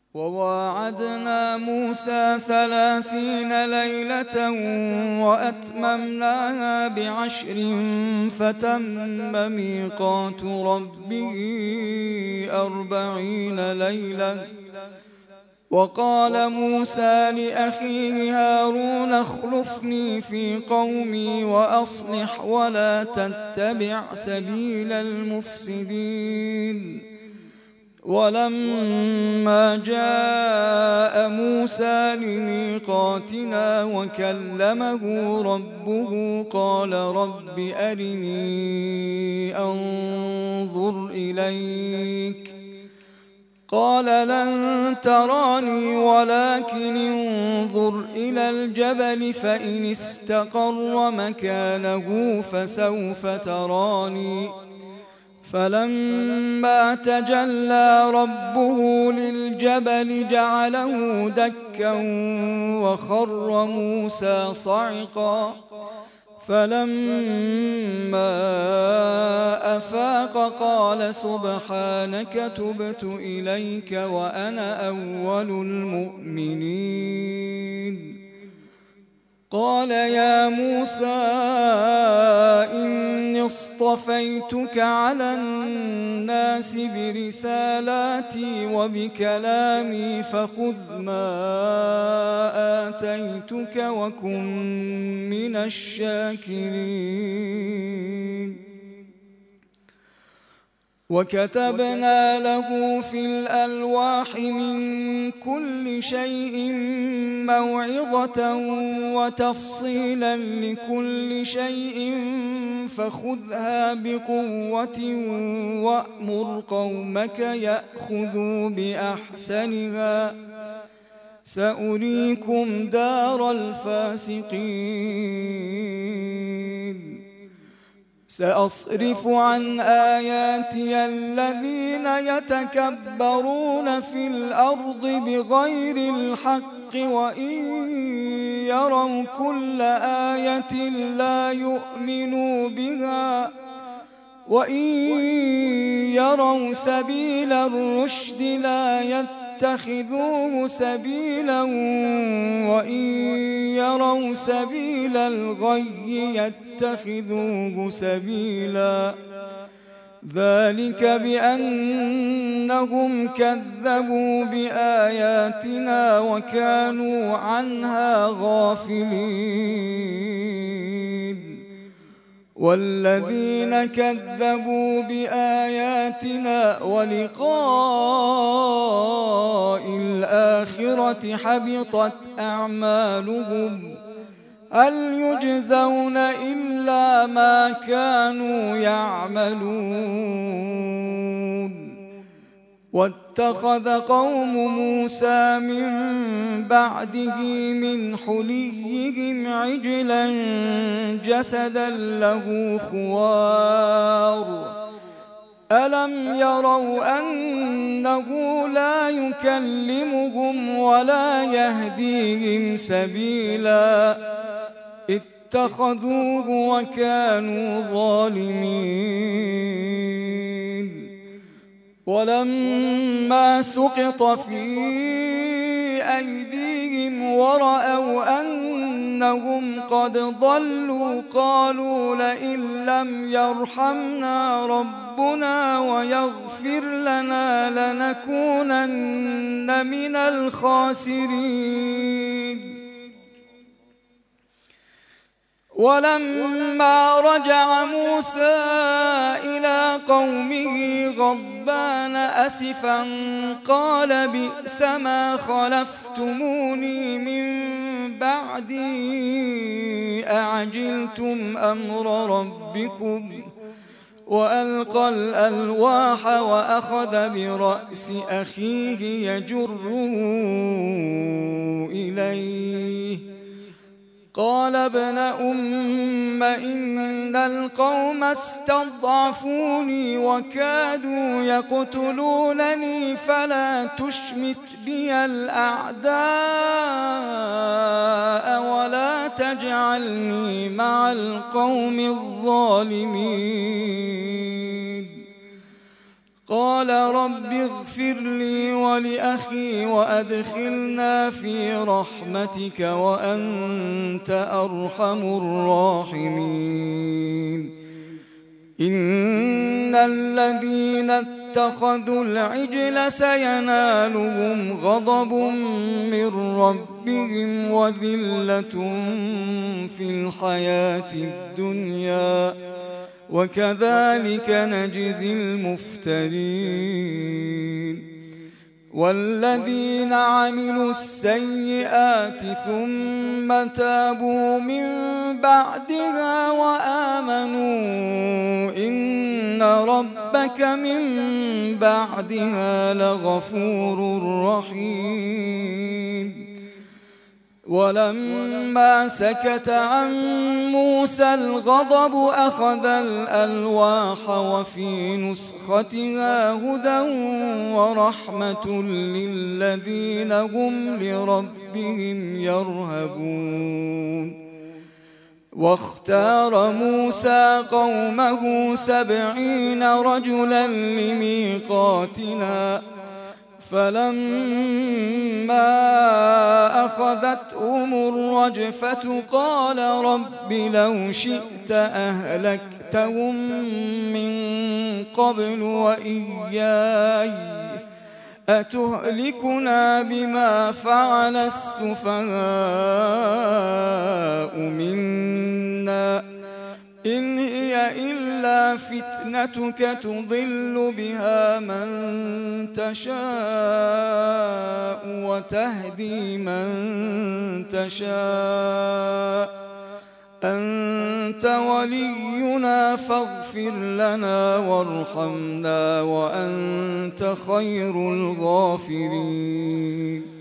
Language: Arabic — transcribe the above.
وواعدنا موسى 30 ليلة وأتممناها ب10 فتم ميقات ربه 40 ليلة. وقال موسى لأخيه هارون اخلفني في قومي وأصلح ولا تتبع سبيل المفسدين. ولما جاء موسى لميقاتنا وكلمه ربه قال رب أرني أنظر إليك. قال لن تراني ولكن انظر إلى الجبل فإن استقر مكانه فسوف تراني. فلما تجلى ربه للجبل جعله دكا وخر موسى صعقا. فلما أفاق قال سبحانك تبت إليك وأنا أول المؤمنين. قال يا موسى إني اصطفيتك على الناس برسالاتي وبكلامي فخذ ما آتيتك وكن من الشاكرين. وكتبنا له في الألواح من كل شيء موعظة وتفصيلا لكل شيء فخذها بقوة وأمر قومك يأخذوا بأحسنها سأريكم دار الفاسقين. سأصرف عن آياتي الذين يتكبرون في الأرض بغير الحق وإن يروا كل آية لا يؤمنوا بها وإن يروا سبيل الرشد لا يتخذوه سبيلا وإن يروا سبيل الغي يتخذوه سبيلا. ذلك بأنهم كذبوا بآياتنا وكانوا عنها غافلين. والذين كذبوا بآياتنا ولقاء الآخرة حبطت أعمالهم هل يجزون إلا ما كانوا يعملون. واتخذ قوم موسى من بعده من حليهم عجلا جسدا له خوار ألم يروا أنه لا يكلمهم ولا يهديهم سبيلا اتخذوه وكانوا ظالمين. ولما سقط في أيديهم ورأوا أنهم قد ضلوا قالوا لئن لم يرحمنا ربنا ويغفر لنا لنكونن من الخاسرين. ولما رجع موسى إلى قومه غضبان أسفا قال بئس ما خلفتموني من بعدي أعجلتم أمر ربكم. وألقى الألواح وأخذ برأس أخيه يجره إليه قال ابن أم إن القوم استضعفوني وكادوا يقتلونني فلا تشمت بي الأعداء ولا تجعلني مع القوم الظالمين. قال رب اغفر لي ولأخي وأدخلنا في رحمتك وأنت أرحم الراحمين إن الذين اتخذوا العجل سينالهم غضب من ربهم وذلة في الحياة الدنيا وكذلك نجزي المفترين والذين عملوا السيئات ثم تابوا من بعدها وآمنوا إن ربك من بعدها لغفور رحيم ولما سكت عن موسى الغضب أخذ الألواح وفي نسختها هدى ورحمة للذين هم لربهم يرهبون واختار موسى قومه 70 رجلا لميقاتنا فلما أخذتهم الرجفة قال رب لو شئت أهلكتهم من قبل وإياي أتهلكنا بما فعل السفهاء منا إن هي إلا فتنتك تضل بها من تشاء وتهدي من تشاء أنت ولينا فاغفر لنا وارحمنا وأنت خير الغافرين